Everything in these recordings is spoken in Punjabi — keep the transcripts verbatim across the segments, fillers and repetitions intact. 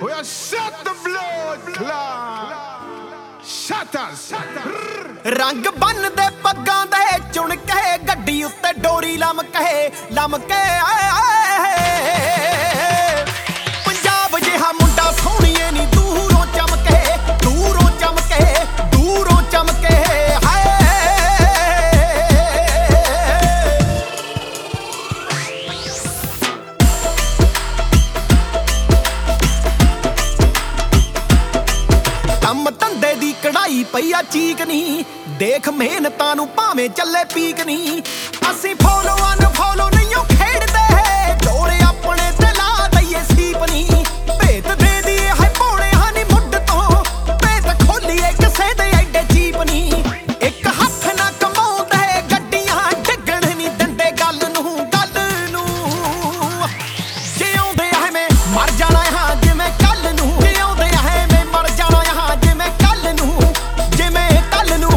We shut the blood clot. Shatters. ਰੰਗ ਬੰਨ ਦੇ ਪੱਗਾਂ ਦੇ ਚੁਣ ਕੇ ਗੱਡੀ ਉੱਤੇ ਡੋਰੀ ਲਮਕੇ ਲਮਕੇ ਪੰਜਾਬ ਜਿਹਾ ਮੁੰਡਾ ਸੋਹਣੀਏ ਨੀ ਦੂਰੋਂ ਚਮਕੇ ਦੂਰੋਂ ਚਮਕੇ ਦੂਰੋਂ ਚਮਕੇ ਹਾਏ ਕੰਮ ਧੰਦੇ ਦੀ ਕਢਾਈ ਪਈ ਆ ਚੀਕ ਨੀ ਦੇਖ ਮਿਹਨਤਾਂ ਨੂੰ ਭਾਵੇਂ ਚੱਲੇ ਪੀਕ ਨੀ ਅਸੀਂ ਫੋਲੋ ਅਨਫੋਲੋ ਨਹੀਂ ਓ ਖੇਡਦੇ ਜੋੜੇ ਆਪਣੇ ਤੇ ਲਾ ਦਈਏ ਸੀਪ ਨੀ ਭੇਤ ਦੇ ਦੀਏ ਹੈ ਪੌਣੇ ਹਾਨੀ ਮੁੱਢ ਤੋਂ ਭੇਤ ਖੋਲੀਏ ਕਿਸੇ ਦੇ ਐਡੇ ਚੀਪ ਨੀ ਇੱਕ ਹੱਥ ਨਾ ਕਮਾਉਂਦੇ ਗੱਡੀਆਂ ਡਿੱਗਣ ਨੀ ਦਿੰਦੇ ਗੱਲ ਨੂੰ ਗੱਲ ਨੂੰ ਜਿਉਂਦੇ ਐਵੇਂ ਮਰ ਜਾਣਾ ਹਾਂ ਜਿਵੇਂ ਕੱਲ ਨੂੰ ਜਿਉਂਦੇ ਐਵੇਂ ਮਰ ਜਾਣਾ ਹਾਂ ਜਿਵੇਂ ਕੱਲ ਨੂੰ ਜਿਵੇਂ ਕੱਲ ਨੂੰ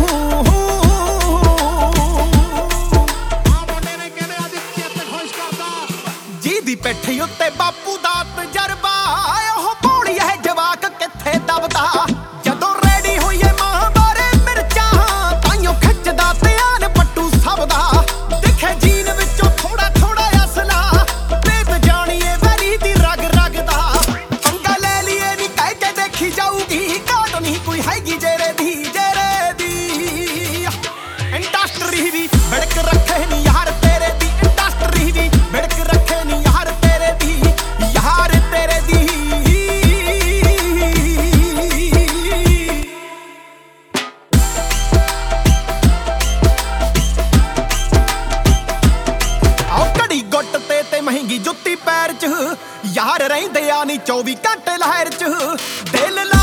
ਜਿਹਦੀ ਪਿੱਠ ਉੱਤੇ ਬਾਪੂ ਦਾ ਤਜਰਬਾ ਉਹ ਪੌੜੀ ਹੈ ਜਵਾਕ ਕਿੱਥੇ ਦਬਦਾ ਜਦੋਂ ਰੈਡੀ ਹੋਈਏ ਮਾਂ ਬਾਰੇ ਮਿਰਚਾਂ ਤਾਈਓ ਖਿੱਚਦਾ ਧਿਆਨ ਪੱਟੂ ਸਭ ਦਾ ਦਿਖੇ ਜੀਨ ਵਿੱਚੋਂ ਥੋੜਾ ਥੋੜਾ ਅਸਲਾ ਤੇ ਜਾਣੀਏ ਵੈਰੀ ਦੀ ਰਗ ਰਗ ਦਾ ਪੰਗਾ ਲੈ ਲਈਏ ਨੀ ਕਹਿ ਕੇ ਦੇਖੀ ਜਾਊਗੀ ਕਾਟ ਨਹੀਂ ਕੋਈ ਹੈਗੀ ਜੇਰੇ ਦੀ ਜੇਰੇ ਦੀ ਇੰਡਸਟਰੀ ਵੀ ਬੜਕ ਰੱਖੇ ਨੀ ਯਾਰ ਤੇਰੇ ਦੀ ਇੰਡਸਟਰੀ ਵੀ ਬੜਕ ਰੱਖੇ ਨੀ ਯਾਰ ਤੇਰੇ ਦੀ ਯਾਰ ਤੇਰੇ ਦੀ ਆਹ ਘੜੀ ਗੁੱਟ ਤੇ ਤੇ ਮਹਿੰਗੀ ਜੁੱਤੀ ਪੈਰ ਚ ਯਾਰ ਰਹਿੰਦੇ ਆ ਨੀ ਚੌਵੀ ਘੰਟੇ ਲਹਿਰ ਚ ਦਿਲ